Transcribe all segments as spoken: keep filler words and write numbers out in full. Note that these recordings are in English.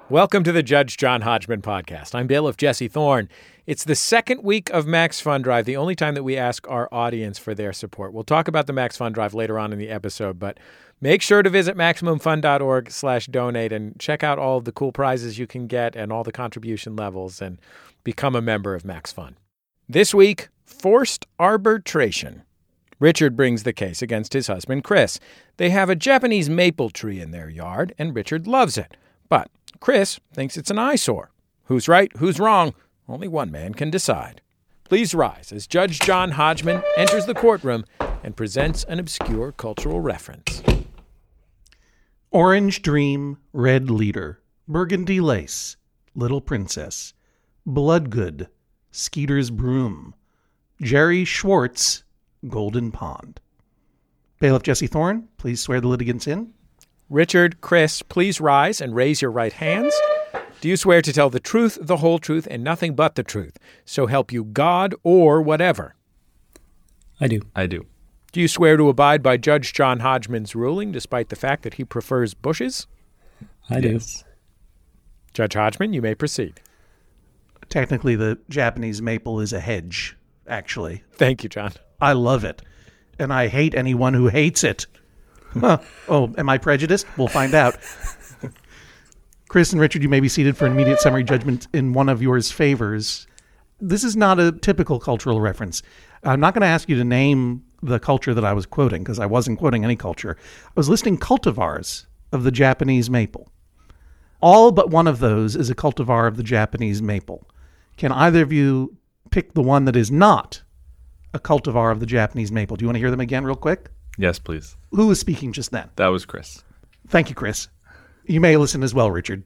Welcome to the Judge John Hodgman podcast. I'm bailiff Jesse Thorne. It's the second week of Max Fun Drive, the only time that we ask our audience for their support. We'll talk about the Max Fun Drive later on in the episode, but make sure to visit MaximumFun.org slash donate and check out all of the cool prizes you can get and all the contribution levels and become a member of Max Fun. This week, forced arbitration. Richard brings the case against his husband, Chris. They have a Japanese maple tree in their yard, and Richard loves it. But Chris thinks it's an eyesore. Who's right? Who's wrong? Only one man can decide. Please rise as Judge John Hodgman enters the courtroom and presents an obscure cultural reference. Orange Dream, Red Leader, Burgundy Lace, Little Princess, Bloodgood, Skeeter's Broom, Jerry Schwartz, Golden Pond. Bailiff Jesse Thorne, please swear the litigants in. Richard, Chris, please rise and raise your right hands. Do you swear to tell the truth, the whole truth, and nothing but the truth? So help you God or whatever. I do. I do. Do you swear to abide by Judge John Hodgman's ruling, despite the fact that he prefers bushes? I do. Yes. Judge Hodgman, you may proceed. Technically, the Japanese maple is a hedge, actually. Thank you, John. I love it, and I hate anyone who hates it. Huh. Oh, am I prejudiced? We'll find out. Chris and Richard, you may be seated for an immediate summary judgment in one of yours favors. This is not a typical cultural reference. I'm not going to ask you to name the culture that I was quoting, because I wasn't quoting any culture. I was listing cultivars of the Japanese maple. All but one of those is a cultivar of the Japanese maple. Can either of you pick the one that is not a cultivar of the Japanese maple? Do you want to hear them again real quick? Yes, please. Who was speaking just then? That was Chris. Thank you, Chris. You may listen as well, Richard.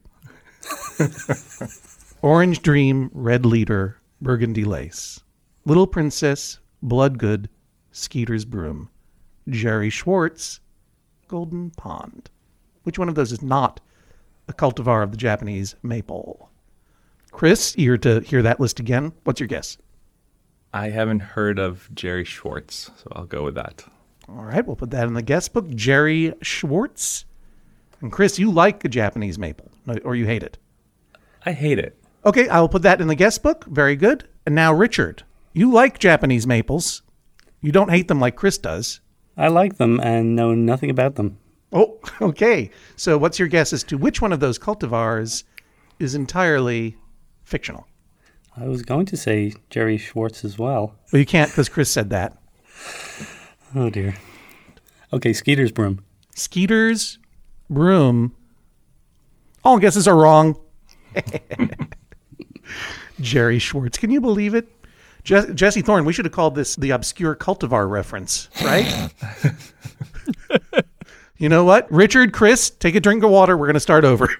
Orange Dream, Red Leader, Burgundy Lace, Little Princess, Bloodgood, Skeeter's Broom, Jerry Schwartz, Golden Pond. Which one of those is not a cultivar of the Japanese maple? Chris, eager to hear that list again. What's your guess? I haven't heard of Jerry Schwartz, so I'll go with that. All right, we'll put that in the guest book. Jerry Schwartz. And Chris, you like a Japanese maple, or you hate it? I hate it. Okay, I will put that in the guest book. Very good. And now, Richard, you like Japanese maples. You don't hate them like Chris does. I like them and know nothing about them. Oh, okay. So what's your guess as to which one of those cultivars is entirely fictional? I was going to say Jerry Schwartz as well. Well, you can't because Chris said that. Oh, dear. Okay, Skeeter's Broom. Skeeter's Broom. All guesses are wrong. Jerry Schwartz. Can you believe it? Je- Jesse Thorne, we should have called this the obscure cultivar reference, right? You know what? Richard, Chris, take a drink of water. We're going to start over.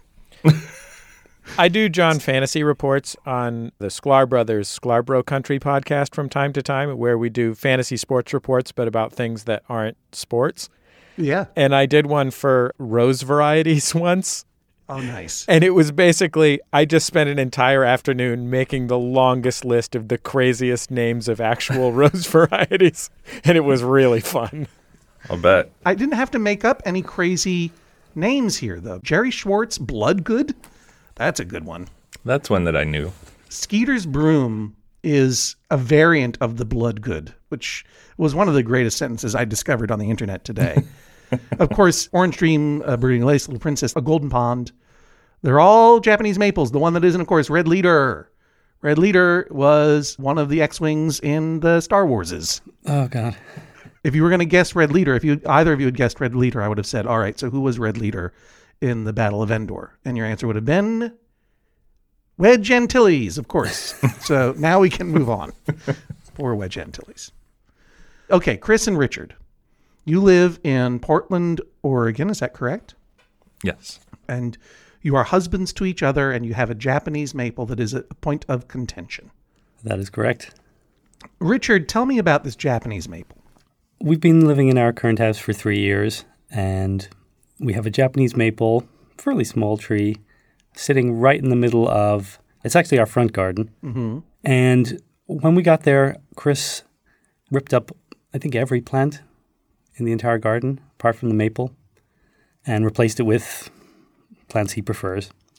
I do John fantasy reports on the Sklar Brothers Sklarbro Country podcast from time to time, where we do fantasy sports reports, but about things that aren't sports. Yeah. And I did one for rose varieties once. Oh, nice. And it was basically, I just spent an entire afternoon making the longest list of the craziest names of actual rose varieties. And it was really fun. I'll bet. I didn't have to make up any crazy names here, though. Jerry Schwartz, Bloodgood. That's a good one. That's one that I knew. Skeeter's Broom is a variant of the Bloodgood, which was one of the greatest sentences I discovered on the internet today. Of course, Orange Dream, uh, Burgundy Lace, Little Princess, a Golden Pond. They're all Japanese maples. The one that isn't, of course, Red Leader. Red Leader was one of the X-Wings in the Star Warses. Oh, God. If you were going to guess Red Leader, if you either of you had guessed Red Leader, I would have said, all right, so who was Red Leader in the Battle of Endor? And your answer would have been Wedge Antilles, of course. So now we can move on. Poor Wedge Antilles. Okay, Chris and Richard, you live in Portland, Oregon. Is that correct? Yes. And you are husbands to each other, and you have a Japanese maple that is a point of contention. That is correct. Richard, tell me about this Japanese maple. We've been living in our current house for three years, and we have a Japanese maple, fairly small tree, sitting right in the middle of, it's actually our front garden. Mm-hmm. And when we got there, Chris ripped up, I think, every plant in the entire garden, apart from the maple, and replaced it with plants he prefers.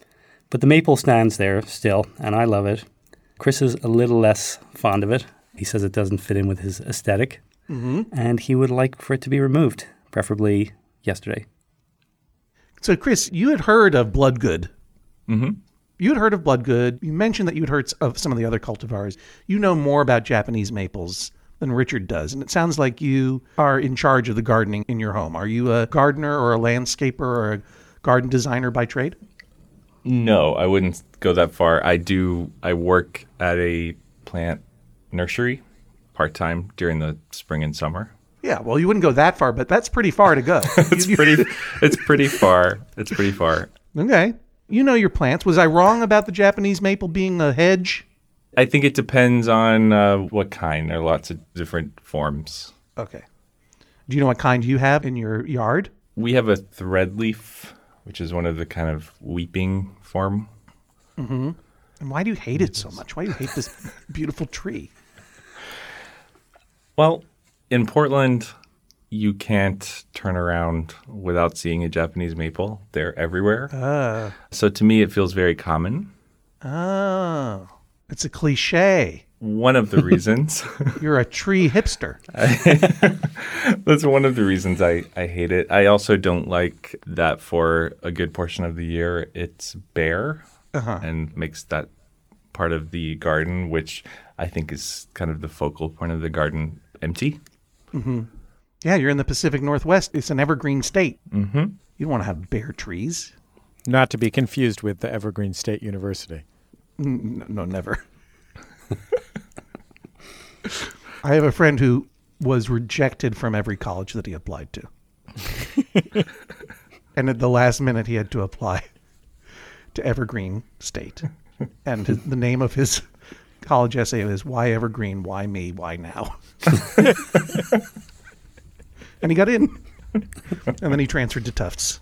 But the maple stands there still, and I love it. Chris is a little less fond of it. He says it doesn't fit in with his aesthetic, mm-hmm. and he would like for it to be removed, preferably yesterday. So, Chris, you had heard of Bloodgood. Mm-hmm. You had heard of Bloodgood. You mentioned that you'd heard of some of the other cultivars. You know more about Japanese maples than Richard does, and it sounds like you are in charge of the gardening in your home. Are you a gardener or a landscaper or a garden designer by trade? No, I wouldn't go that far. I do. I work at a plant nursery part-time during the spring and summer. Yeah, well, you wouldn't go that far, but that's pretty far to go. it's pretty. It's pretty far. It's pretty far. Okay. You know your plants. Was I wrong about the Japanese maple being a hedge? I think it depends on uh, what kind. There are lots of different forms. Okay. Do you know what kind you have in your yard? We have a threadleaf, which is one of the kind of weeping form. Mm-hmm. And why do you hate it so much? Why do you hate this beautiful tree? Well, in Portland, you can't turn around without seeing a Japanese maple. They're everywhere. Uh, so to me, it feels very common. Oh, it's a cliche. One of the reasons. You're a tree hipster. That's one of the reasons I, I hate it. I also don't like that for a good portion of the year it's bare uh-huh. and makes that part of the garden, which I think is kind of the focal point of the garden, empty. Mm-hmm. Yeah, you're in the Pacific Northwest. It's an evergreen state. Mm-hmm. You don't want to have bare trees. Not to be confused with the Evergreen State University. No, no never. I have a friend who was rejected from every college that he applied to. And at the last minute, he had to apply to Evergreen State. And his, the name of his college essay is Why Evergreen? Why Me? Why Now? And he got in. And then he transferred to Tufts.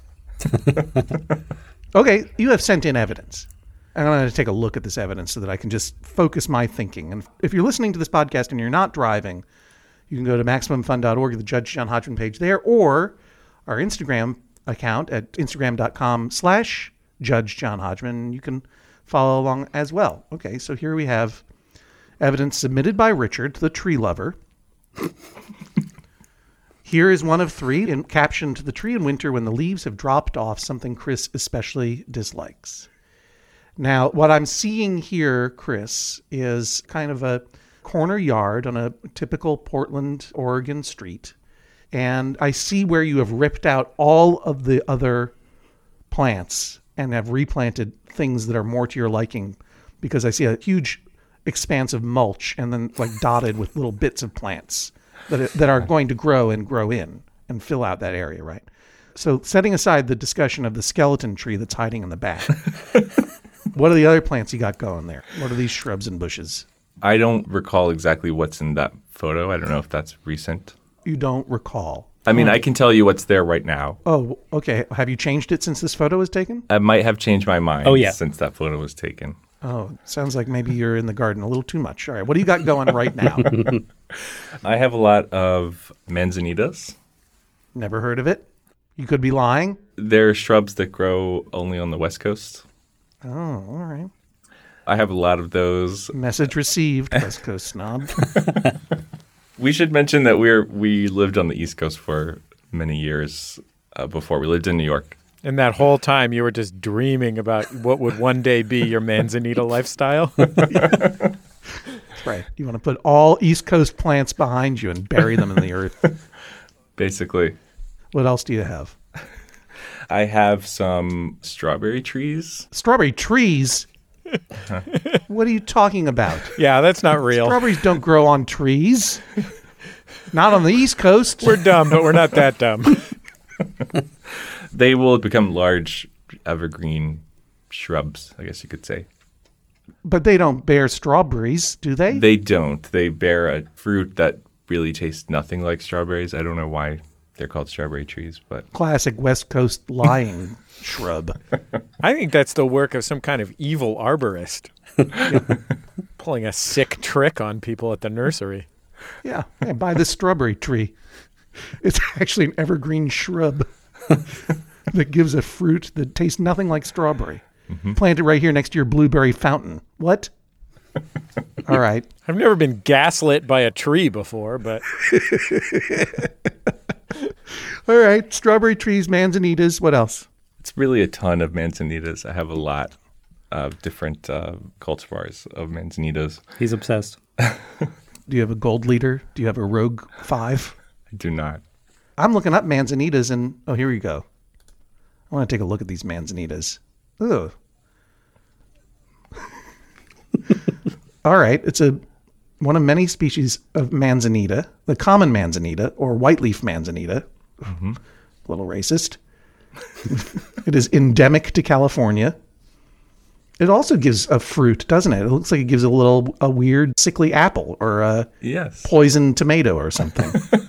Okay, you have sent in evidence. And I'm going to take a look at this evidence so that I can just focus my thinking. And if you're listening to this podcast and you're not driving, you can go to maximum fun dot org, the Judge John Hodgman page there, or our Instagram account at instagram.com slash Judge John Hodgman. You can follow along as well. Okay, so here we have evidence submitted by Richard, the tree lover. Here is one of three, in captioned, "The tree in winter when the leaves have dropped off, something Chris especially dislikes." Now, what I'm seeing here, Chris, is kind of a corner yard on a typical Portland, Oregon street. And I see where you have ripped out all of the other plants and have replanted things that are more to your liking, because I see a huge expanse of mulch and then like dotted with little bits of plants that that are going to grow and grow in and fill out that area, right? So setting aside the discussion of the skeleton tree that's hiding in the back, what are the other plants you got going there? What are these shrubs and bushes? I don't recall exactly what's in that photo. I don't know if that's recent. You don't recall? I mean, oh. I can tell you what's there right now. Oh, okay. Have you changed it since this photo was taken? I might have changed my mind oh, yeah. since that photo was taken. Oh, sounds like maybe you're in the garden a little too much. All right. What do you got going right now? I have a lot of manzanitas. Never heard of it. You could be lying. They're shrubs that grow only on the West Coast. Oh, all right. I have a lot of those. Message received, West Coast snob. We should mention that we're we lived on the East Coast for many years uh, before. We lived in New York. And that whole time you were just dreaming about what would one day be your manzanita lifestyle? That's right. You want to put all East Coast plants behind you and bury them in the earth. Basically. What else do you have? I have some strawberry trees. Strawberry trees? Uh-huh. What are you talking about? Yeah, that's not real. Strawberries don't grow on trees. Not on the East Coast. We're dumb, but we're not that dumb. They will become large evergreen shrubs, I guess you could say. But they don't bear strawberries, do they? They don't. They bear a fruit that really tastes nothing like strawberries. I don't know why they're called strawberry trees, but classic West Coast lying shrub. I think that's the work of some kind of evil arborist. Pulling a sick trick on people at the nursery. Yeah, hey, buy this strawberry tree. It's actually an evergreen shrub that gives a fruit that tastes nothing like strawberry. Mm-hmm. Plant it right here next to your blueberry fountain. What? All right. I've never been gaslit by a tree before, but... All right. Strawberry trees, manzanitas. What else? It's really a ton of manzanitas. I have a lot of different uh, cultivars of manzanitas. He's obsessed. Do you have a gold leader? Do you have a Rogue five? I do not. I'm looking up manzanitas and, oh, here we go. I want to take a look at these manzanitas. Ugh. All right. It's a one of many species of manzanita, the common manzanita or white-leaf manzanita. Mm-hmm. A little racist. It is endemic to California. It also gives a fruit, doesn't it? It looks like it gives a little, a weird sickly apple or a yes. poison tomato or something.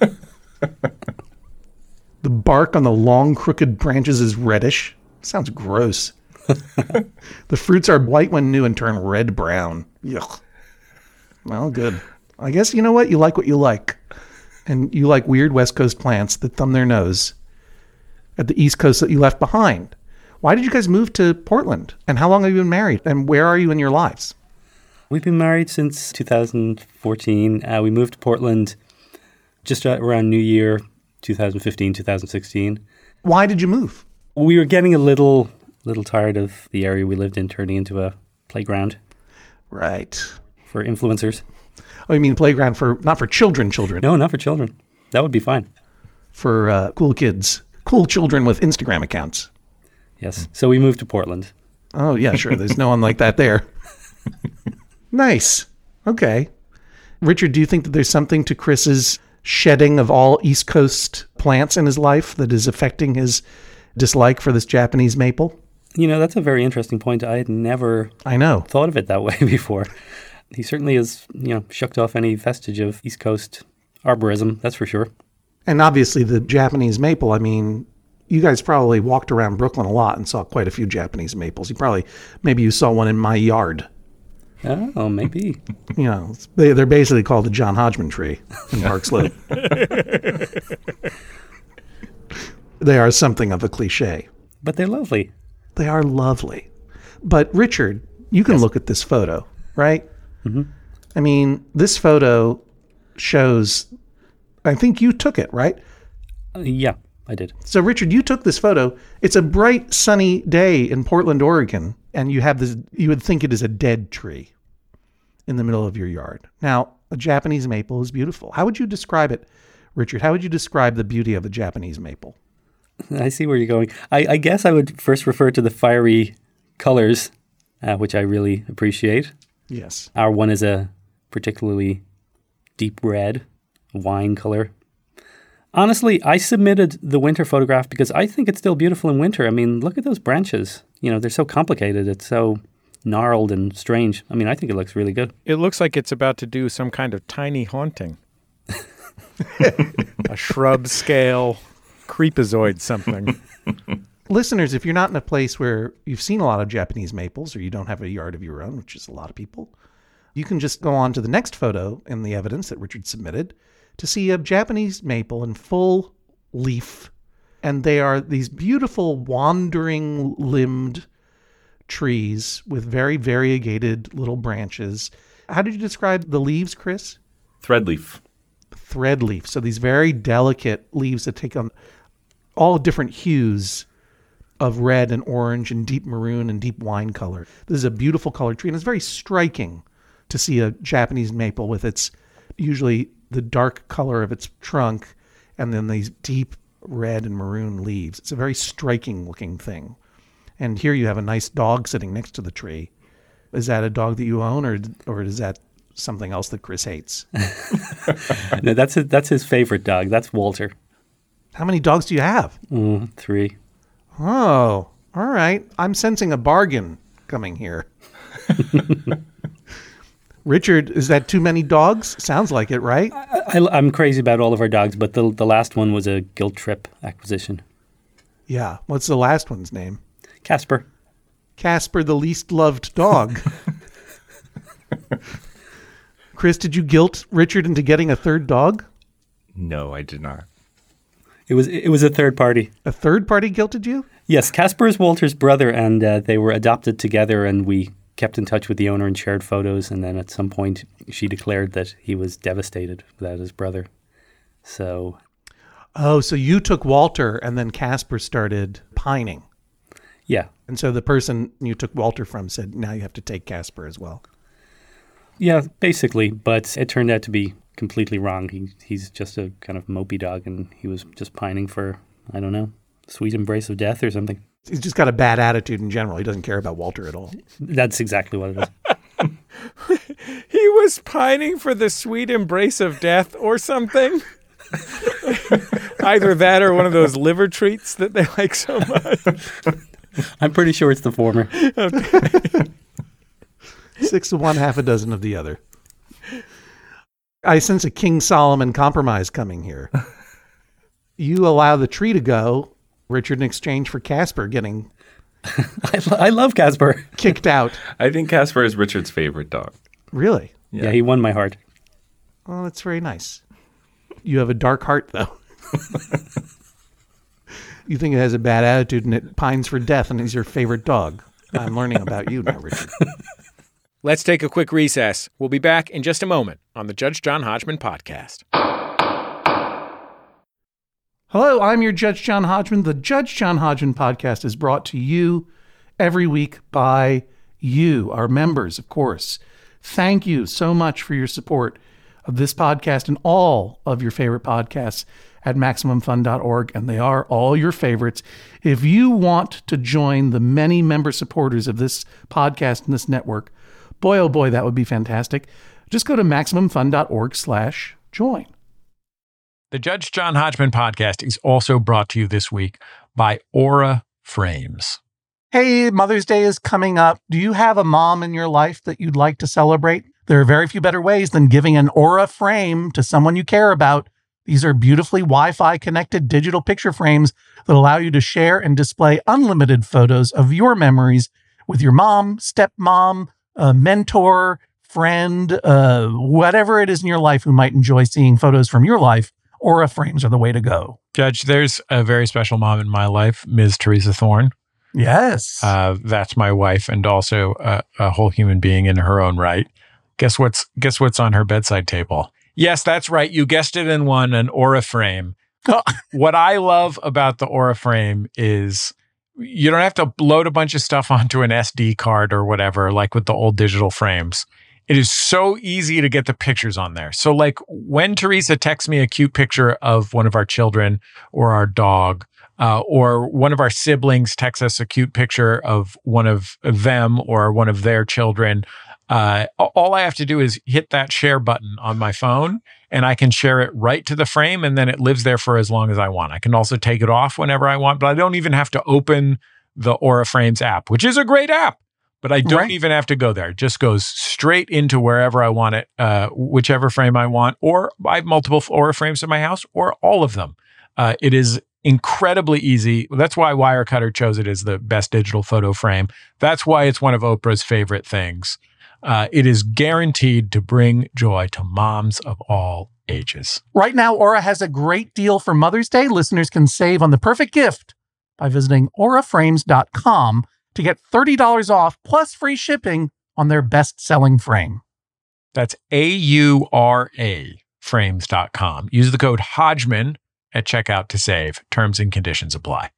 The bark on the long, crooked branches is reddish. Sounds gross. The fruits are white when new and turn red-brown. Yuck. Well, good. I guess you know what? You like what you like. And you like weird West Coast plants that thumb their nose at the East Coast that you left behind. Why did you guys move to Portland? And how long have you been married? And where are you in your lives? We've been married since two thousand fourteen. Uh, we moved to Portland just around New Year, twenty fifteen, twenty sixteen. Why did you move? We were getting a little little tired of the area we lived in turning into a playground. Right. For influencers. Oh, you mean playground for, not for children children? No, not for children. That would be fine. For uh, cool kids. Cool children with Instagram accounts. Yes. So we moved to Portland. Oh, yeah, sure. There's no one like that there. Nice. Okay. Richard, do you think that there's something to Chris's shedding of all East Coast plants in his life that is affecting his dislike for this Japanese maple? You know, that's a very interesting point. I had never I know. thought of it that way before. He certainly has, you know, shucked off any vestige of East Coast arborism, that's for sure. And obviously the Japanese maple, I mean, you guys probably walked around Brooklyn a lot and saw quite a few Japanese maples. You probably, maybe you saw one in my yard. Oh, maybe. You know, they, they're basically called the John Hodgman tree in Park Slope. They are something of a cliche. But they're lovely. They are lovely. But Richard, you can yes. look at this photo, right? Mm-hmm. I mean, this photo shows, I think you took it, right? Uh, yeah, I did. So Richard, you took this photo. It's a bright, sunny day in Portland, Oregon, and you have this, you would think it is a dead tree in the middle of your yard. Now, a Japanese maple is beautiful. How would you describe it, Richard? How would you describe the beauty of a Japanese maple? I see where you're going. I, I guess I would first refer to the fiery colors, uh, which I really appreciate. Yes. Our one is a particularly deep red, wine color. Honestly, I submitted the winter photograph because I think it's still beautiful in winter. I mean, look at those branches. You know, they're so complicated. It's so gnarled and strange. I mean, I think it looks really good. It looks like it's about to do some kind of tiny haunting. A shrub scale, creepazoid something. Listeners, if you're not in a place where you've seen a lot of Japanese maples or you don't have a yard of your own, which is a lot of people, you can just go on to the next photo in the evidence that Richard submitted to see a Japanese maple in full leaf. And they are these beautiful wandering limbed trees with very variegated little branches. How did you describe the leaves, Chris? Threadleaf. Threadleaf. So these very delicate leaves that take on all different hues of red and orange and deep maroon and deep wine color. This is a beautiful colored tree, and it's very striking to see a Japanese maple with its usually the dark color of its trunk and then these deep red and maroon leaves. It's a very striking looking thing. And here you have a nice dog sitting next to the tree. Is that a dog that you own, or or is that something else that Chris hates? No, that's his, that's his favorite dog. That's Walter. How many dogs do you have? Mm, three. Oh, all right. I'm sensing a bargain coming here. Richard, is that too many dogs? Sounds like it, right? I, I, I'm crazy about all of our dogs, but the the last one was a guilt trip acquisition. Yeah. What's the last one's name? Casper. Casper, the least loved dog. Chris, did you guilt Richard into getting a third dog? No, I did not. It was it was a third party. A third party guilted you? Yes, Casper is Walter's brother, and uh, they were adopted together, and we kept in touch with the owner and shared photos. And then at some point, she declared that he was devastated without his brother. So, Oh, so you took Walter, and then Casper started pining. yeah. And so the person you took Walter from said, now you have to take Casper as well. Yeah, basically. But it turned out to be completely wrong. He He's just a kind of mopey dog, and he was just pining for, I don't know, sweet embrace of death or something. He's just got a bad attitude in general. He doesn't care about Walter at all. That's exactly what it is. He was pining for the sweet embrace of death or something. Either that or one of those liver treats that they like so much. I'm pretty sure it's the former. Okay. Six of one, half a dozen of the other. I sense a King Solomon compromise coming here. You allow the tree to go, Richard, in exchange for Casper getting I, lo- I love Casper. kicked out. I think Casper is Richard's favorite dog. Really? Yeah. he won my heart. Oh, that's very nice. You have a dark heart, though. You think it has a bad attitude and it pines for death and is your favorite dog. I'm learning about you now, Richard. Let's take a quick recess. We'll be back in just a moment on the Judge John Hodgman podcast. Hello, I'm your Judge John Hodgman. The Judge John Hodgman podcast is brought to you every week by you, our members, of course. Thank you so much for your support of this podcast and all of your favorite podcasts at Maximum Fun dot org, and they are all your favorites. If you want to join the many member supporters of this podcast and this network, boy, oh boy, that would be fantastic. Just go to Maximum Fun dot org slash join. The Judge John Hodgman podcast is also brought to you this week by Aura Frames. Hey, Mother's Day is coming up. Do you have a mom in your life that you'd like to celebrate? There are very few better ways than giving an Aura frame to someone you care about. These are beautifully Wi-Fi connected digital picture frames that allow you to share and display unlimited photos of your memories with your mom, stepmom, a mentor, friend, uh, whatever it is in your life who might enjoy seeing photos from your life. Aura frames are the way to go. Judge, there's a very special mom in my life, Miz Teresa Thorne. Yes. Uh, that's my wife and also a, a whole human being in her own right. Guess what's guess what's on her bedside table? Yes, that's right. You guessed it in one, an Aura frame. What I love about the Aura frame is you don't have to load a bunch of stuff onto an S D card or whatever, like with the old digital frames. It is so easy to get the pictures on there. So like when Teresa texts me a cute picture of one of our children or our dog, uh, or one of our siblings texts us a cute picture of one of them or one of their children, uh, all I have to do is hit that share button on my phone and I can share it right to the frame and then it lives there for as long as I want. I can also take it off whenever I want, but I don't even have to open the Aura Frames app, which is a great app. But I don't right. even have to go there. It just goes straight into wherever I want it, uh, whichever frame I want, or I have multiple Aura frames in my house, or all of them. Uh, it is incredibly easy. That's why Wirecutter chose it as the best digital photo frame. That's why it's one of Oprah's favorite things. Uh, it is guaranteed to bring joy to moms of all ages. Right now, Aura has a great deal for Mother's Day. Listeners can save on the perfect gift by visiting aura frames dot com to get thirty dollars off plus free shipping on their best-selling frame. That's A U R A frames dot com. Use the code Hodgman at checkout to save. Terms and conditions apply.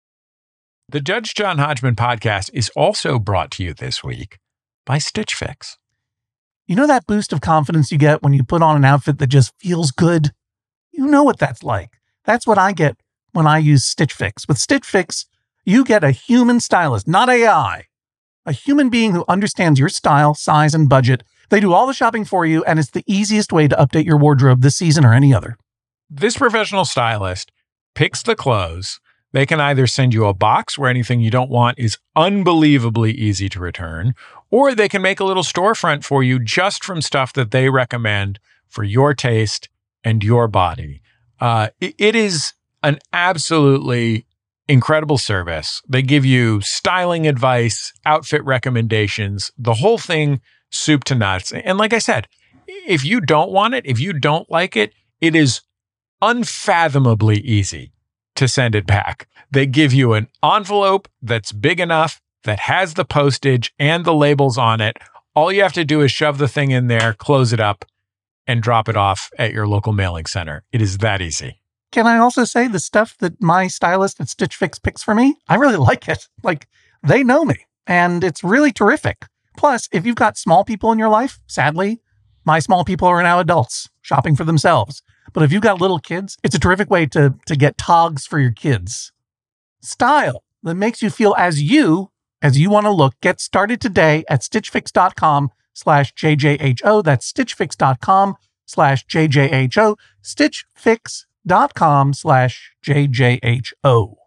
The Judge John Hodgman podcast is also brought to you this week by Stitch Fix. You know that boost of confidence you get when you put on an outfit that just feels good? You know what that's like. That's what I get when I use Stitch Fix. With Stitch Fix, you get a human stylist, not A I. A human being who understands your style, size, and budget. They do all the shopping for you, and it's the easiest way to update your wardrobe this season or any other. This professional stylist picks the clothes. They can either send you a box where anything you don't want is unbelievably easy to return, or they can make a little storefront for you just from stuff that they recommend for your taste and your body. Uh, it, it is an absolutely incredible service. They give you styling advice, outfit recommendations, the whole thing soup to nuts. And like I said, if you don't want it, if you don't like it, it is unfathomably easy to send it back. They give you an envelope that's big enough, that has the postage and the labels on it. All you have to do is shove the thing in there, close it up, and drop it off at your local mailing center. It is that easy. Can I also say the stuff that my stylist at Stitch Fix picks for me? I really like it. Like, they know me, and it's really terrific. Plus, if you've got small people in your life, sadly, my small people are now adults shopping for themselves. But if you've got little kids, it's a terrific way to, to get togs for your kids. Style that makes you feel as you, as you want to look. Get started today at stitchfix.com slash JJHO. That's stitchfix.com slash JJHO. Stitchfix.com slash JJHO.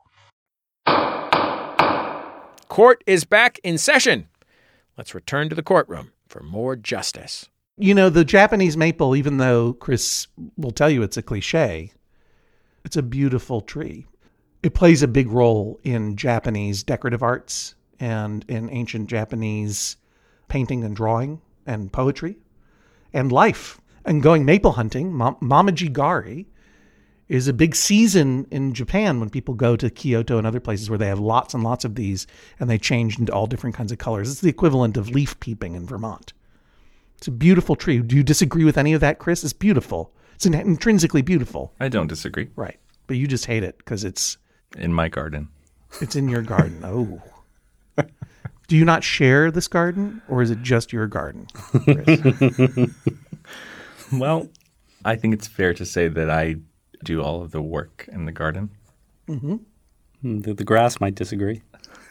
Court is back in session. Let's return to the courtroom for more justice. You know, the Japanese maple, even though Chris will tell you it's a cliche, it's a beautiful tree. It plays a big role in Japanese decorative arts and in ancient Japanese painting and drawing and poetry and life. And going maple hunting, Momiji-gari, is a big season in Japan when people go to Kyoto and other places where they have lots and lots of these and they change into all different kinds of colors. It's the equivalent of leaf peeping in Vermont. It's a beautiful tree. Do you disagree with any of that, Chris? It's beautiful. It's intrinsically beautiful. I don't disagree. Right. But you just hate it because it's... in my garden. It's in your garden. Oh. Do you not share this garden, or is it just your garden, Chris? Well, I think it's fair to say that I do all of the work in the garden. Mm-hmm. The, the grass might disagree.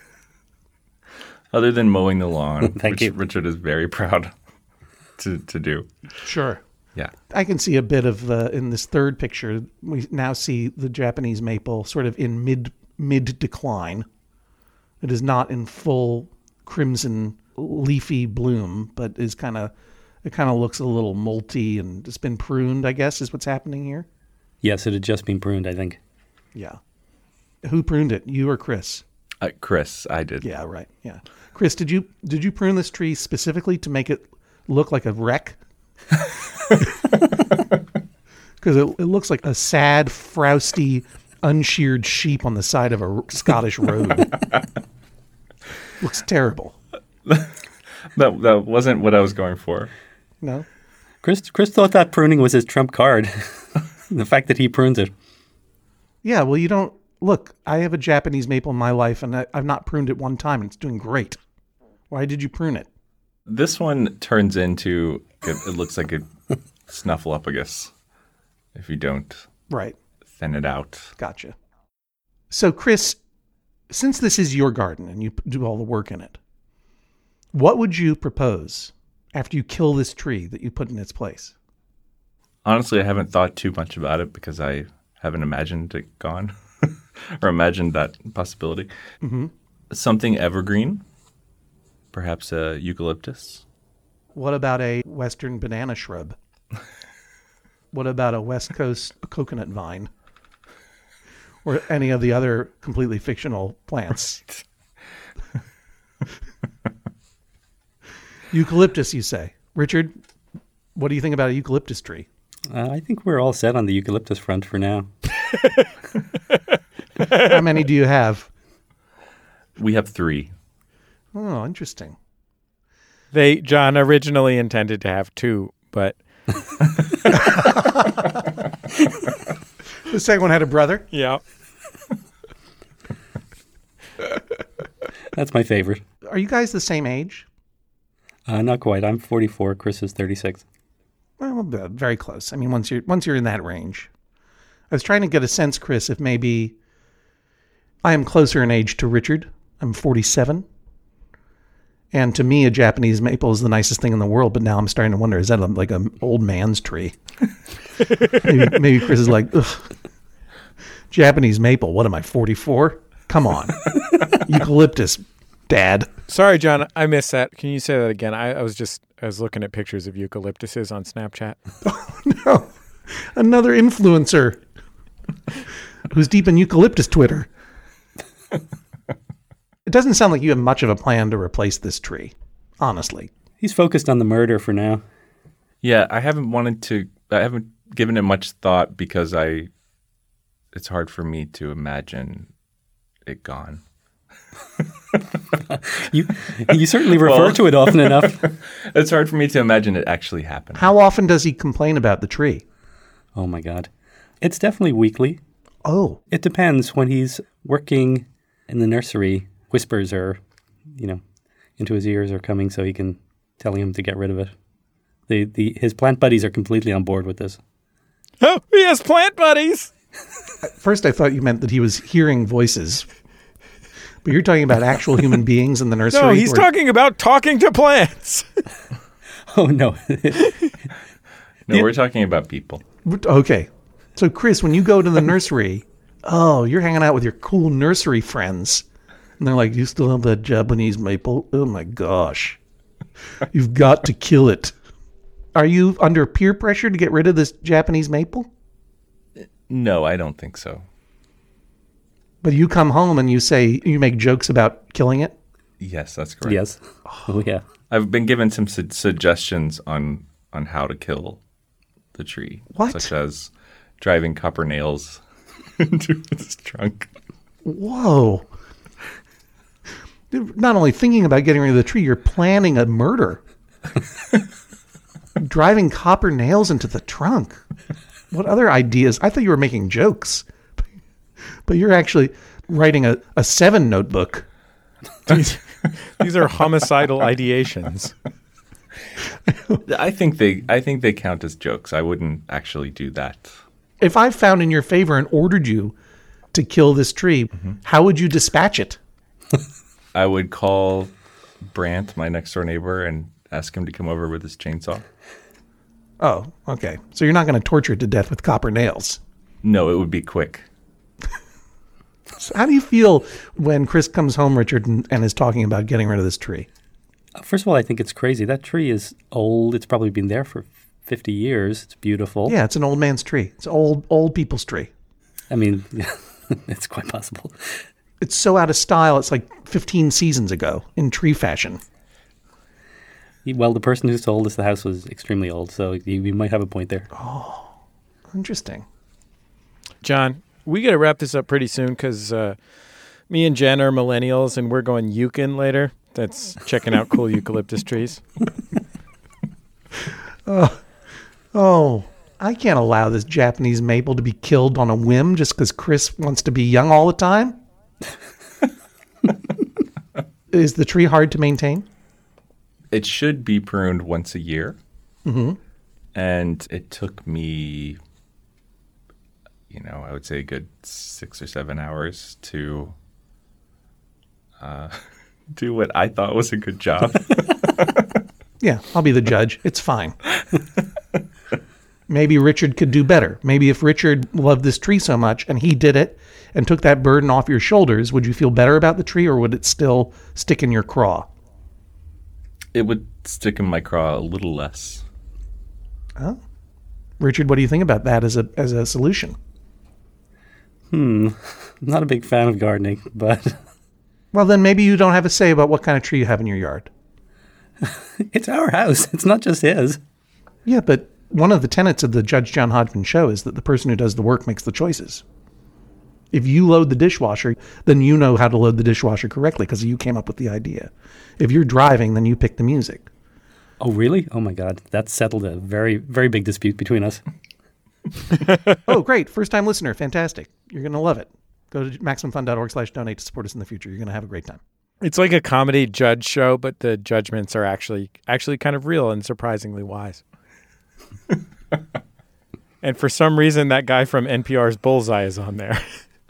Other than mowing the lawn, Thank which you. Richard is very proud to, to do. Sure. Yeah. I can see a bit of the, in this third picture, we now see the Japanese maple sort of in mid mid decline. It is not in full crimson leafy bloom, but is kind of, it kind of looks a little molty and it's been pruned, I guess, is what's happening here. Yes, it had just been pruned, I think. Yeah. Who pruned it? You or Chris? Uh, Chris, I did. Yeah, right. Yeah. Chris, did you did you prune this tree specifically to make it look like a wreck? Because it, it looks like a sad, frowsty, unsheared sheep on the side of a Scottish road. Looks terrible. that that wasn't what I was going for. No? Chris, Chris thought that pruning was his trump card. The fact that he prunes it. Yeah, well, you don't... Look, I have a Japanese maple in my life, and I, I've not pruned it one time, and it's doing great. Why did you prune it? This one turns into, it, it looks like a snuffleupagus if you don't Right. thin it out. Gotcha. So, Chris, since this is your garden and you do all the work in it, what would you propose after you kill this tree that you put in its place? Honestly, I haven't thought too much about it because I haven't imagined it gone or imagined that possibility. Mm-hmm. Something evergreen, perhaps a eucalyptus. What about a western banana shrub? What about a West Coast coconut vine? Or any of the other completely fictional plants? Eucalyptus, you say. Richard, what do you think about a eucalyptus tree? Uh, I think we're all set on the eucalyptus front for now. How many do you have? We have three. Oh, interesting. They, John, originally intended to have two, but... The second one had a brother? Yeah. That's my favorite. Are you guys the same age? Uh, not quite. I'm forty-four. Chris is thirty-six. Well, very close. I mean, once you're once you're in that range. I was trying to get a sense, Chris, if maybe I am closer in age to Richard. I'm forty-seven. And to me, a Japanese maple is the nicest thing in the world. But now I'm starting to wonder, is that a, like an old man's tree? maybe, maybe Chris is like, ugh, Japanese maple. What am I, forty-four? Come on. Eucalyptus, Dad. Sorry, John, I missed that. Can you say that again? I, I was just, I was looking at pictures of eucalyptuses on Snapchat. Oh, no. Another influencer who's deep in eucalyptus Twitter. It doesn't sound like you have much of a plan to replace this tree, honestly. He's focused on the murder for now. Yeah, I haven't wanted to, I haven't given it much thought because I it's hard for me to imagine it gone. You you certainly refer Well- to it often enough. It's hard for me to imagine it actually happening. How often does he complain about the tree? Oh my God. It's definitely weekly. Oh, It depends. When he's working in the nursery, whispers are, you know, into his ears are coming so he can telling him to get rid of it. The the his plant buddies are completely on board with this. Oh, he has plant buddies. first I thought you meant that he was hearing voices. But you're talking about actual human beings in the nursery? No, he's or- talking about talking to plants. Oh no. No, we're talking about people. Okay. So, Chris, when you go to the nursery, oh, you're hanging out with your cool nursery friends. And they're like, you still have that Japanese maple? Oh, my gosh. You've got to kill it. Are you under peer pressure to get rid of this Japanese maple? No, I don't think so. But you come home and you say, you make jokes about killing it? Yes, that's correct. Yes. Oh yeah. I've been given some su- suggestions on on how to kill the tree, What? such as driving copper nails into its trunk. Whoa. You're not only thinking about getting rid of the tree, you're planning a murder. Driving copper nails into the trunk. What other ideas? I thought you were making jokes. But you're actually writing a, a seven notebook. These, these are homicidal ideations. I think they I think they count as jokes. I wouldn't actually do that. If I found in your favor and ordered you to kill this tree, mm-hmm. how would you dispatch it? I would call Brant, my next door neighbor, and ask him to come over with his chainsaw. Oh, okay. So you're not going to torture it to death with copper nails. No, it would be quick. So how do you feel when Chris comes home, Richard, and, and is talking about getting rid of this tree? First of all, I think it's crazy. That tree is old. It's probably been there for fifty years. It's beautiful. Yeah, it's an old man's tree. It's old old people's tree. I mean, it's quite possible. It's so out of style. It's like fifteen seasons ago in tree fashion. Well, the person who sold us the house was extremely old, so you, you might have a point there. Oh, interesting. John, we got to wrap this up pretty soon because uh, me and Jen are millennials and we're going Yukon later. That's checking out cool eucalyptus trees. Oh, oh, I can't allow this Japanese maple to be killed on a whim just because Chris wants to be young all the time. Is the tree hard to maintain? It should be pruned once a year. Mm-hmm. And it took me, you know, I would say a good six or seven hours to uh, do what I thought was a good job. Yeah, I'll be the judge. It's fine. Maybe Richard could do better. Maybe if Richard loved this tree so much and he did it and took that burden off your shoulders, would you feel better about the tree or would it still stick in your craw? It would stick in my craw a little less. Oh. Richard, what do you think about that as a as a solution? Hmm. I'm not a big fan of gardening, but Well, then maybe you don't have a say about what kind of tree you have in your yard. it's our house. It's not just his. Yeah, but one of the tenets of the Judge John Hodgman show is that the person who does the work makes the choices. If you load the dishwasher, then you know how to load the dishwasher correctly because you came up with the idea. If you're driving, then you pick the music. Oh, really? Oh, my God. That settled a very, very big dispute between us. Oh, great. First-time listener. Fantastic. You're going to love it. Go to maximumfun.org slash donate to support us in the future. You're going to have a great time. It's like a comedy judge show, but the judgments are actually actually kind of real and surprisingly wise. And for some reason, that guy from N P R's Bullseye is on there.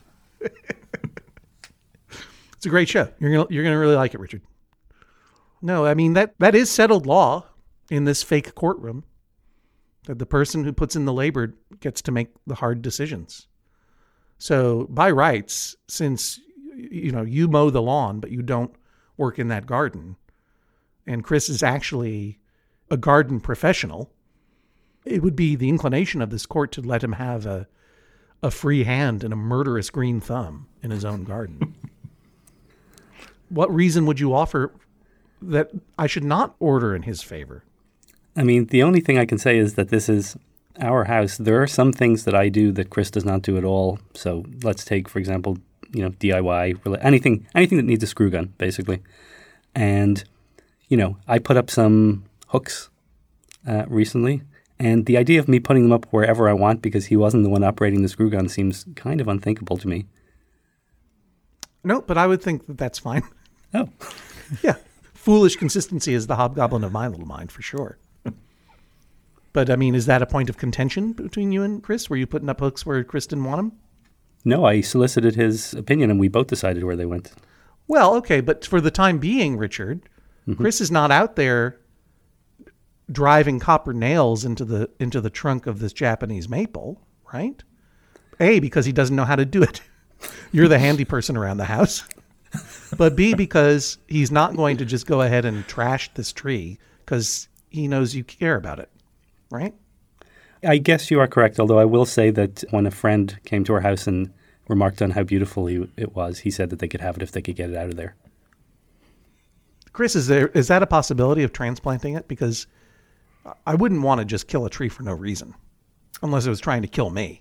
It's a great show. You're gonna you're gonna really like it, Richard. No, I mean that that is settled law in this fake courtroom. That the person who puts in the labor gets to make the hard decisions. So by rights, since you know you mow the lawn but you don't work in that garden, and Chris is actually a garden professional, it would be the inclination of this court to let him have a a free hand and a murderous green thumb in his own garden. What reason would you offer that I should not order in his favor? I mean, the only thing I can say is that this is our house, there are some things that I do that Chris does not do at all. So let's take, for example, you know, D I Y, anything, anything that needs a screw gun, basically. And, you know, I put up some hooks uh, recently, and the idea of me putting them up wherever I want because he wasn't the one operating the screw gun seems kind of unthinkable to me. No, but I would think that that's fine. Oh. Yeah. Foolish consistency is the hobgoblin of my little mind, for sure. But, I mean, is that a point of contention between you and Chris? Were you putting up hooks where Chris didn't want them? No, I solicited his opinion, and we both decided where they went. Well, okay, but for the time being, Richard, mm-hmm. Chris is not out there driving copper nails into the into the trunk of this Japanese maple, right? A, because he doesn't know how to do it. You're the handy person around the house. But B, because he's not going to just go ahead and trash this tree because he knows you care about it, right? I guess you are correct, although I will say that when a friend came to our house and remarked on how beautiful he, it was, he said that they could have it if they could get it out of there. Chris, is there is that a possibility of transplanting it? Because I wouldn't want to just kill a tree for no reason, unless it was trying to kill me.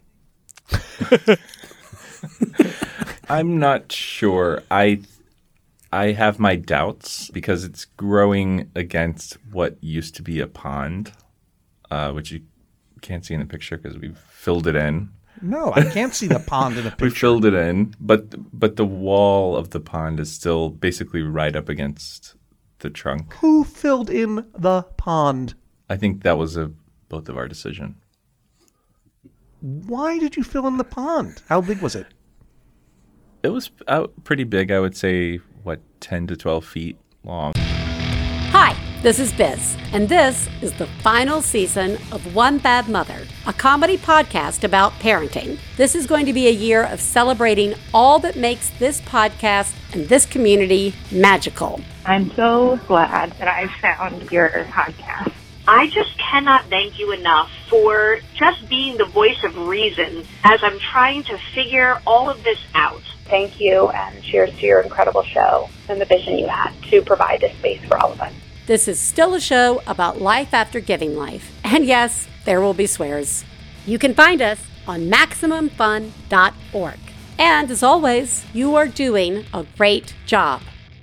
I'm not sure. I I have my doubts because it's growing against what used to be a pond, uh, which you can't see in the picture because we've filled it in. No, I can't see the pond in the picture. We filled it in, but but the wall of the pond is still basically right up against the trunk. Who filled in the pond? I think that was a both of our decision. Why did you fill in the pond? How big was it? It was uh, pretty big. I would say, what, ten to twelve feet long. Hi, this is Biz, and this is the final season of One Bad Mother, a comedy podcast about parenting. This is going to be a year of celebrating all that makes this podcast and this community magical. I'm so glad that I found your podcast. I just cannot thank you enough for just being the voice of reason as I'm trying to figure all of this out. Thank you, and cheers to your incredible show and the vision you had to provide this space for all of us. This is still a show about life after giving life. And yes, there will be swears. You can find us on maximum fun dot org. And as always, you are doing a great job.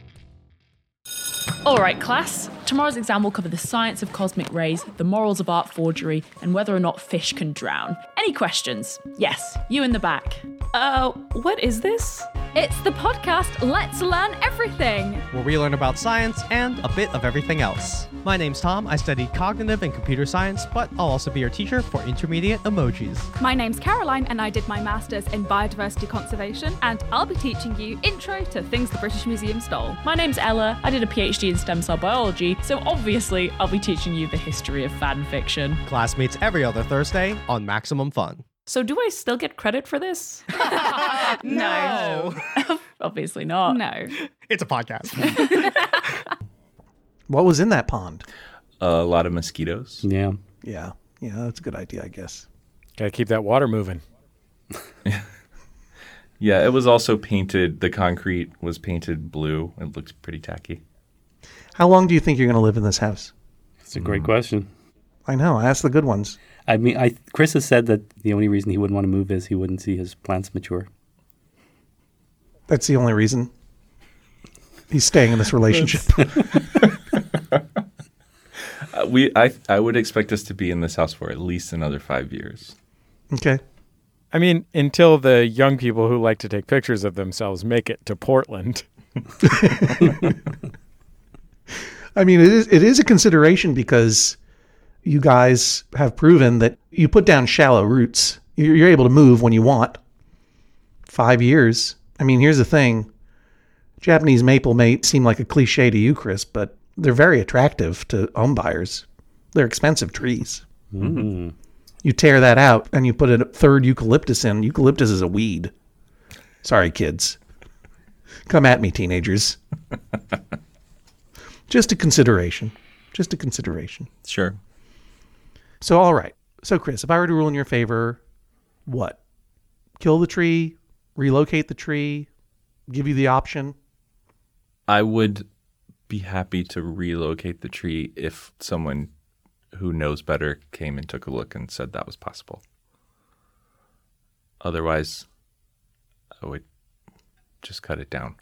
All right, class. Tomorrow's exam will cover the science of cosmic rays, the morals of art forgery, and whether or not fish can drown. Any questions? Yes, you in the back. Uh, what is this? It's the podcast Let's Learn Everything, where we learn about science and a bit of everything else. My name's Tom. I study cognitive and computer science, but I'll also be your teacher for intermediate emojis. My name's Caroline, and I did my master's in biodiversity conservation, and I'll be teaching you intro to things the British Museum stole. My name's Ella. I did a PhD in stem cell biology, so obviously I'll be teaching you the history of fan fiction. Class meets every other Thursday on Maximum Fun. So do I still get credit for this? No. Obviously not. No. It's a podcast. What was in that pond? Uh, a lot of mosquitoes. Yeah. Yeah. Yeah, that's a good idea, I guess. Got to keep that water moving. Yeah, it was also painted. The concrete was painted blue. It looks pretty tacky. How long do you think you're going to live in this house? It's a great mm. question. I know. I asked the good ones. I mean, I Chris has said that the only reason he wouldn't want to move is he wouldn't see his plants mature. That's the only reason he's staying in this relationship. uh, we, I, I would expect us to be in this house for at least another five years. Okay. I mean, until the young people who like to take pictures of themselves make it to Portland. I mean, it is it is a consideration because you guys have proven that you put down shallow roots. You're, you're able to move when you want. Five years. I mean, here's the thing. Japanese maple may seem like a cliche to you, Chris, but they're very attractive to home buyers. They're expensive trees. Mm-hmm. You tear that out and you put a third eucalyptus in. Eucalyptus is a weed. Sorry, kids. Come at me, teenagers. Just a consideration. Just a consideration. Sure. So, all right. So, Chris, if I were to rule in your favor, what? Kill the tree, relocate the tree, give you the option? I would be happy to relocate the tree if someone who knows better came and took a look and said that was possible. Otherwise, I would just cut it down.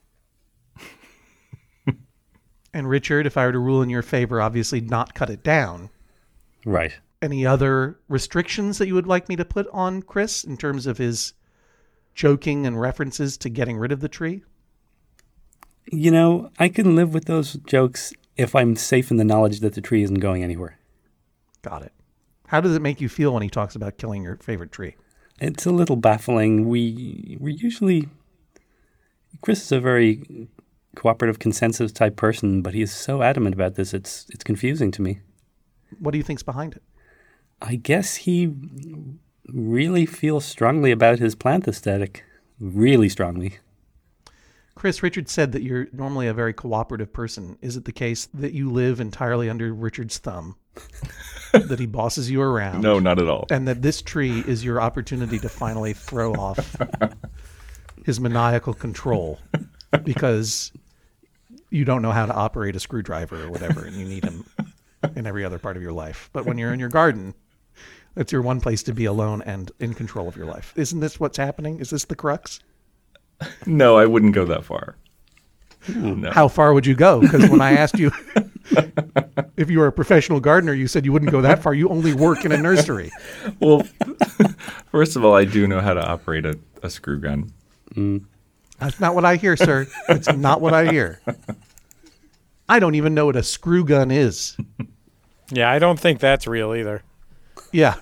And Richard, if I were to rule in your favor, obviously not cut it down. Right. Any other restrictions that you would like me to put on Chris in terms of his joking and references to getting rid of the tree? You know, I can live with those jokes if I'm safe in the knowledge that the tree isn't going anywhere. Got it. How does it make you feel when he talks about killing your favorite tree? It's a little baffling. We we usually... Chris is a very cooperative, consensus type person, but he's so adamant about this, it's it's confusing to me. What do you think's behind it? I guess he really feels strongly about his plant aesthetic. Really strongly. Chris, Richard said that you're normally a very cooperative person. Is it the case that you live entirely under Richard's thumb? That he bosses you around? No, not at all. And that this tree is your opportunity to finally throw off his maniacal control because you don't know how to operate a screwdriver or whatever, and you need him in every other part of your life. But when you're in your garden, that's your one place to be alone and in control of your life. Isn't this what's happening? Is this the crux? No, I wouldn't go that far. No. How far would you go? Because when I asked you if you were a professional gardener, you said you wouldn't go that far. You only work in a nursery. Well, first of all, I do know how to operate a, a screw gun. Mm. That's not what I hear, sir. It's not what I hear. I don't even know what a screw gun is. Yeah, I don't think that's real either. Yeah.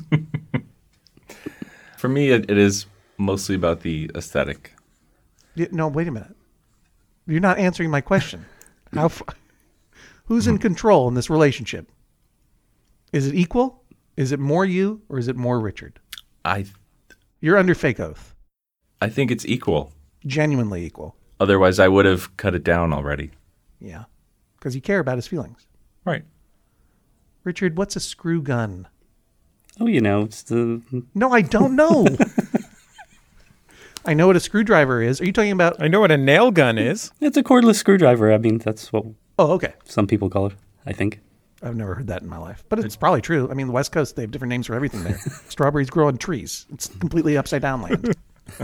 For me, it, it is mostly about the aesthetic. Yeah, no, wait a minute. You're not answering my question. How? F- who's in control in this relationship? Is it equal? Is it more you or is it more Richard? I. You're under fake oath. I think it's equal. Genuinely equal. Otherwise, I would have cut it down already. Yeah. Because you care about his feelings. Right. Richard, what's a screw gun? Oh, you know, it's the... No, I don't know. I know what a screwdriver is. Are you talking about... I know what a nail gun is. It's a cordless screwdriver. I mean, that's what Oh, okay. some people call it, I think. I've never heard that in my life. But it's probably true. I mean, the West Coast, they have different names for everything there. Strawberries grow on trees. It's completely upside down land.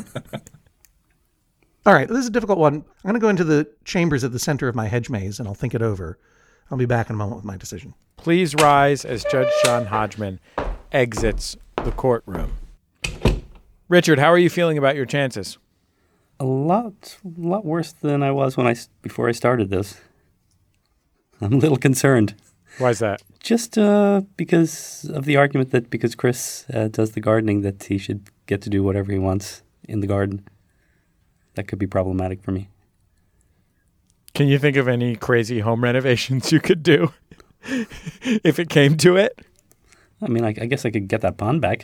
All right, this is a difficult one. I'm going to go into the chambers at the center of my hedge maze, and I'll think it over. I'll be back in a moment with my decision. Please rise as Judge John Hodgman exits the courtroom. Richard, how are you feeling about your chances? A lot, a lot worse than I was when I before I started this. I'm a little concerned. Why is that? Just uh, because of the argument that because Chris uh, does the gardening, that he should get to do whatever he wants in the garden. That could be problematic for me. Can you think of any crazy home renovations you could do if it came to it? I mean, I, I guess I could get that pond back.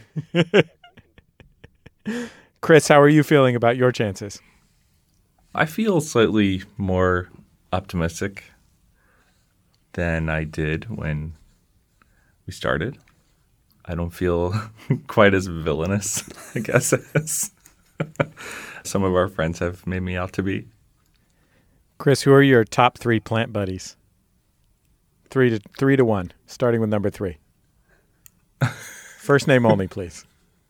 Chris, how are you feeling about your chances? I feel slightly more optimistic than I did when we started. I don't feel quite as villainous, I guess, as some of our friends have made me out to be. Chris, who are your top three plant buddies? Three to three to one, starting with number three. First name only, please.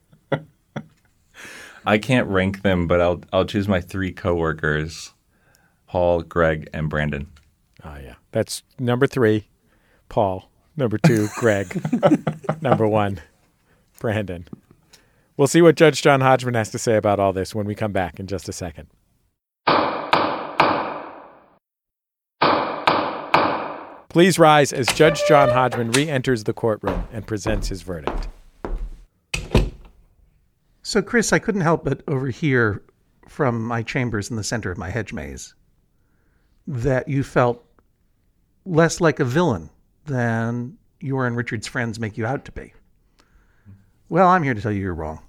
I can't rank them, but I'll I'll choose my three coworkers, Paul, Greg, and Brandon. Oh, yeah. That's number three, Paul. Number two, Greg. Number one, Brandon. We'll see what Judge John Hodgman has to say about all this when we come back in just a second. Please rise as Judge John Hodgman re-enters the courtroom and presents his verdict. So, Chris, I couldn't help but overhear from my chambers in the center of my hedge maze that you felt less like a villain than your and Richard's friends make you out to be. Well, I'm here to tell you you're wrong.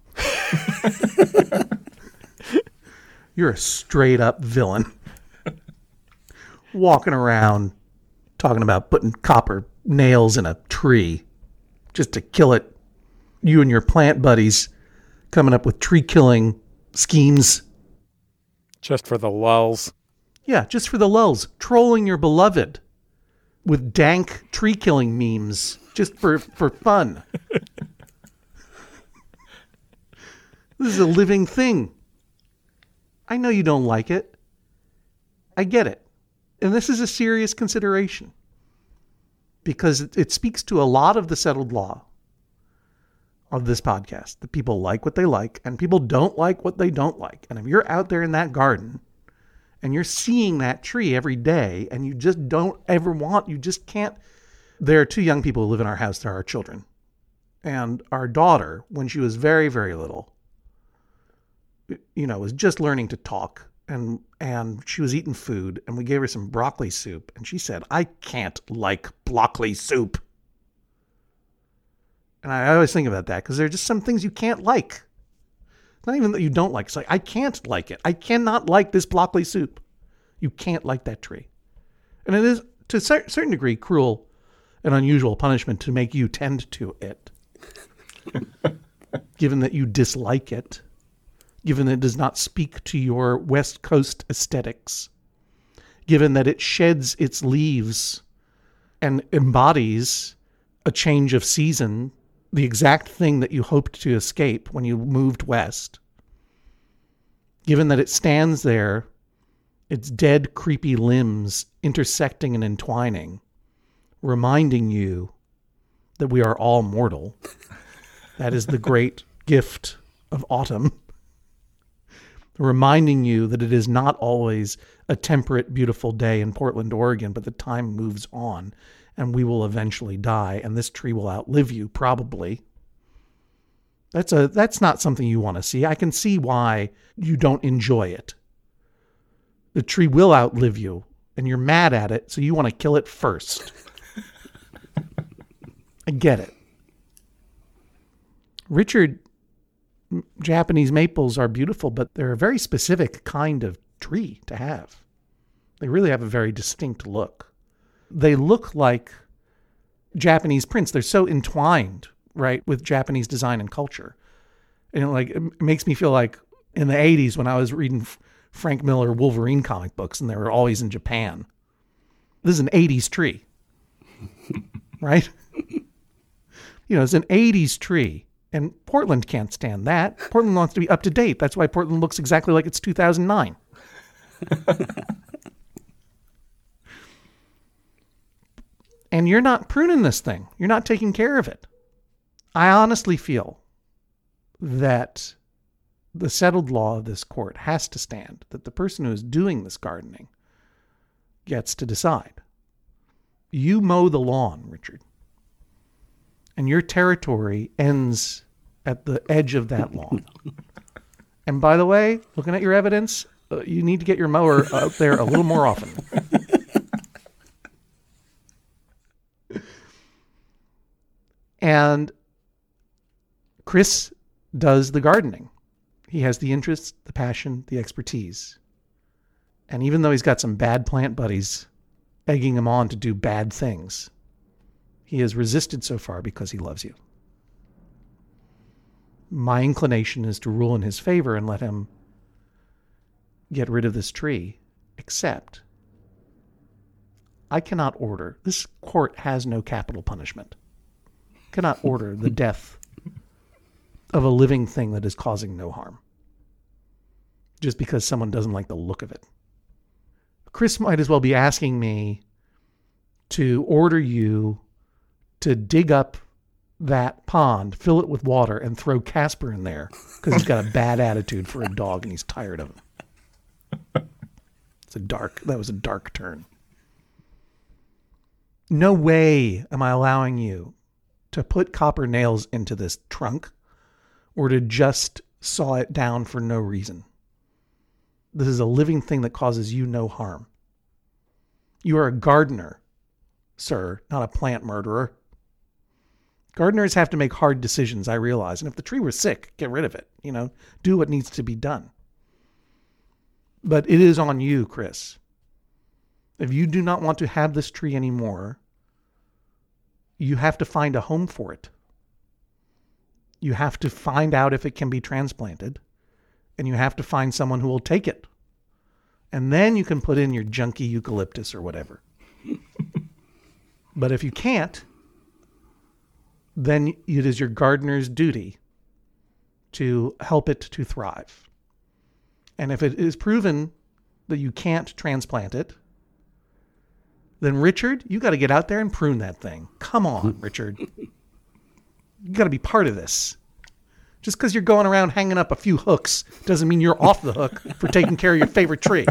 You're a straight-up villain. Walking around talking about putting copper nails in a tree just to kill it. You and your plant buddies coming up with tree-killing schemes. Just for the lulz. Yeah, just for the lulz. Trolling your beloved with dank tree-killing memes just for, for fun. This is a living thing. I know you don't like it. I get it. And this is a serious consideration because it, it speaks to a lot of the settled law of this podcast, that people like what they like and people don't like what they don't like. And if you're out there in that garden and you're seeing that tree every day and you just don't ever want, you just can't. There are two young people who live in our house. They're our children. And our daughter, when she was very, very little, you know, was just learning to talk, and and she was eating food, and we gave her some broccoli soup, and she said, I can't like broccoli soup. And I always think about that because there are just some things you can't like. Not even that you don't like. It's like, I can't like it. I cannot like this broccoli soup. You can't like that tree. And it is, to a certain degree, cruel and unusual punishment to make you tend to it. Given that you dislike it. Given that it does not speak to your West Coast aesthetics. Given that it sheds its leaves and embodies a change of season, the exact thing that you hoped to escape when you moved west. Given that it stands there, its dead, creepy limbs intersecting and entwining, reminding you that we are all mortal. That is the great gift of autumn. Reminding you that it is not always a temperate, beautiful day in Portland, Oregon, but the time moves on and we will eventually die, and this tree will outlive you, probably. That's a that's not something you want to see. I can see why you don't enjoy it. The tree will outlive you, and you're mad at it, so you want to kill it first. I get it. Richard, Japanese maples are beautiful, but they're a very specific kind of tree to have. They really have a very distinct look. They look like Japanese prints. They're so entwined, right, with Japanese design and culture. And like, it makes me feel like in the eighties when I was reading Frank Miller Wolverine comic books and they were always in Japan. This is an eighties tree, right? You know, it's an eighties tree. And Portland can't stand that. Portland wants to be up to date. That's why Portland looks exactly like it's two thousand nine. And you're not pruning this thing. You're not taking care of it. I honestly feel that the settled law of this court has to stand, that the person who is doing this gardening gets to decide. You mow the lawn, Richard. And your territory ends at the edge of that lawn. And by the way, looking at your evidence, uh, you need to get your mower out there a little more often. And Chris does the gardening. He has the interest, the passion, the expertise. And even though he's got some bad plant buddies egging him on to do bad things, he has resisted so far because he loves you. My inclination is to rule in his favor and let him get rid of this tree, except I cannot order. This court has no capital punishment. Cannot order the death of a living thing that is causing no harm just because someone doesn't like the look of it. Chris might as well be asking me to order you to dig up that pond, fill it with water, and throw Casper in there because he's got a bad attitude for a dog and he's tired of him. It's a dark, that was a dark turn. No way am I allowing you to put copper nails into this trunk or to just saw it down for no reason. This is a living thing that causes you no harm. You are a gardener, sir, not a plant murderer. Gardeners have to make hard decisions, I realize. And if the tree were sick, get rid of it. You know, do what needs to be done. But it is on you, Chris. If you do not want to have this tree anymore, you have to find a home for it. You have to find out if it can be transplanted, and you have to find someone who will take it. And then you can put in your junky eucalyptus or whatever. But if you can't, then it is your gardener's duty to help it to thrive. And if it is proven that you can't transplant it, then Richard, you got to get out there and prune that thing. Come on, Richard. You got to be part of this. Just because you're going around hanging up a few hooks doesn't mean you're off the hook for taking care of your favorite tree.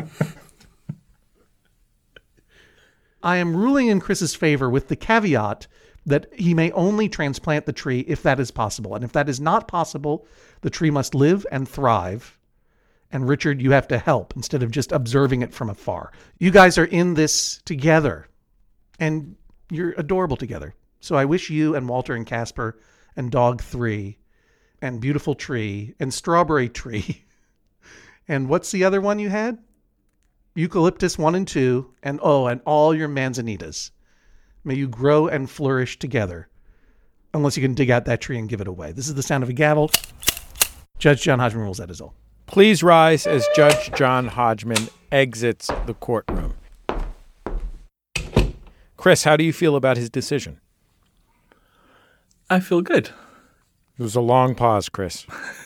I am ruling in Chris's favor with the caveat that he may only transplant the tree if that is possible. And if that is not possible, the tree must live and thrive. And Richard, you have to help instead of just observing it from afar. You guys are in this together, and you're adorable together. So I wish you and Walter and Casper and Dog Three and Beautiful Tree and Strawberry Tree and what's the other one you had? Eucalyptus one and two, and oh, and all your manzanitas. May you grow and flourish together, unless you can dig out that tree and give it away. This is the sound of a gavel. Judge John Hodgman rules, that is all. Please rise as Judge John Hodgman exits the courtroom. Chris, how do you feel about his decision? I feel good. It was a long pause, Chris.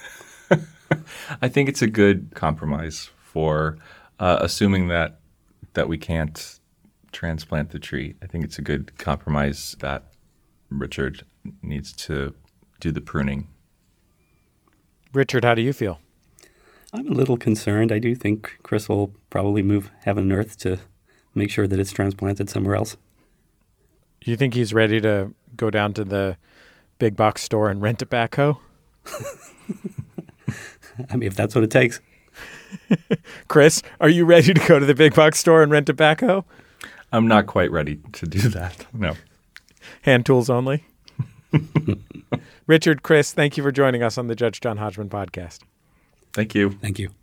I think it's a good compromise for uh, assuming that that we can't transplant the tree. I think it's a good compromise that Richard needs to do the pruning. Richard, how do you feel? I'm a little concerned. I do think Chris will probably move heaven and earth to make sure that it's transplanted somewhere else. You think he's ready to go down to the big box store and rent a backhoe? I mean, if that's what it takes. Chris, are you ready to go to the big box store and rent a backhoe? I'm not quite ready to do that. No. Hand tools only? Richard, Chris, thank you for joining us on the Judge John Hodgman podcast. Thank you. Thank you.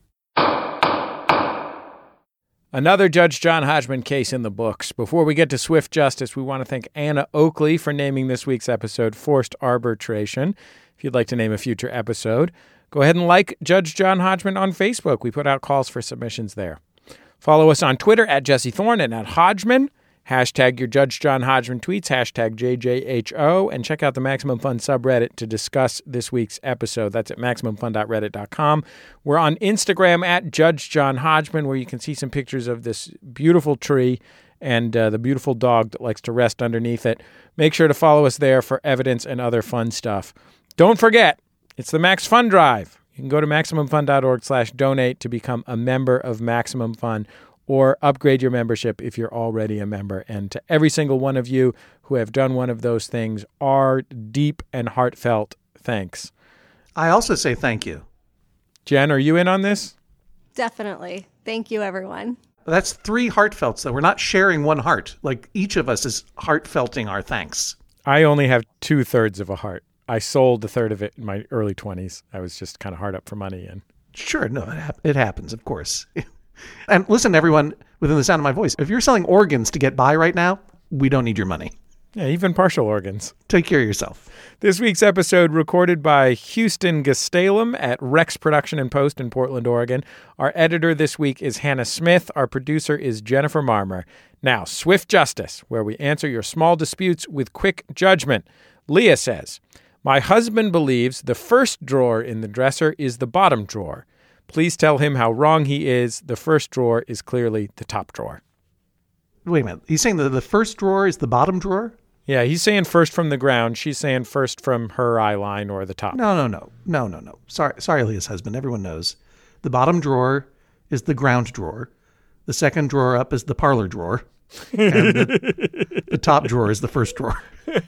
Another Judge John Hodgman case in the books. Before we get to swift justice, we want to thank Anna Oakley for naming this week's episode Forced Arbitration. If you'd like to name a future episode, go ahead and like Judge John Hodgman on Facebook. We put out calls for submissions there. Follow us on Twitter at Jesse Thorne and at Hodgman. Hashtag your Judge John Hodgman tweets, hashtag J J H O, and check out the Maximum Fun subreddit to discuss this week's episode. That's at maximum fun dot reddit dot com. We're on Instagram at Judge John Hodgman, where you can see some pictures of this beautiful tree and uh, the beautiful dog that likes to rest underneath it. Make sure to follow us there for evidence and other fun stuff. Don't forget, it's the Max Fun Drive. You can go to maximum fun dot org slash donate to become a member of Maximum Fun, or upgrade your membership if you're already a member. And to every single one of you who have done one of those things, our deep and heartfelt thanks. I also say thank you. Jen, are you in on this? Definitely. Thank you, everyone. That's three heartfelts, though. We're not sharing one heart. Like, each of us is heartfelting our thanks. I only have two-thirds of a heart. I sold a third of it in my early twenties. I was just kind of hard up for money. And Sure, no, it, ha- it happens, of course. And listen, everyone within the sound of my voice, if you're selling organs to get by right now, we don't need your money. Yeah, even partial organs. Take care of yourself. This week's episode recorded by Houston Gastalum at Rex Production and Post in Portland, Oregon. Our editor this week is Hannah Smith. Our producer is Jennifer Marmer. Now, Swift Justice, where we answer your small disputes with quick judgment. Leah says, my husband believes the first drawer in the dresser is the bottom drawer. Please tell him how wrong he is. The first drawer is clearly the top drawer. Wait a minute. He's saying that the first drawer is the bottom drawer? Yeah, he's saying first from the ground. She's saying first from her eye line or the top. No, no, no. No, no, no. Sorry, sorry, Leah's husband. Everyone knows. The bottom drawer is the ground drawer. The second drawer up is the parlor drawer. And the, the top drawer is the first drawer.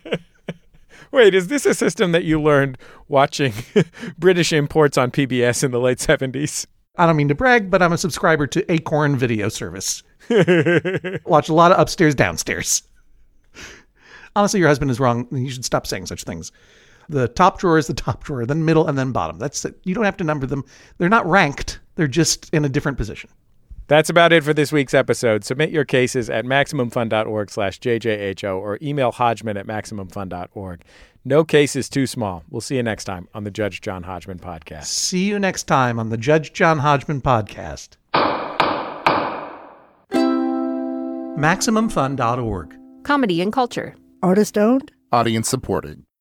Wait, is this a system that you learned watching British imports on P B S in the late seventies? I don't mean to brag, but I'm a subscriber to Acorn Video Service. Watch a lot of upstairs, downstairs. Honestly, your husband is wrong. You should stop saying such things. The top drawer is the top drawer, then middle, and then bottom. That's it. You don't have to number them. They're not ranked. They're just in a different position. That's about it for this week's episode. Submit your cases at maximum fun dot org slash J J H O or email Hodgman at maximum fun dot org. No case is too small. We'll see you next time on the Judge John Hodgman podcast. See you next time on the Judge John Hodgman podcast. maximum fun dot org. Comedy and culture. Artist owned. Audience supported.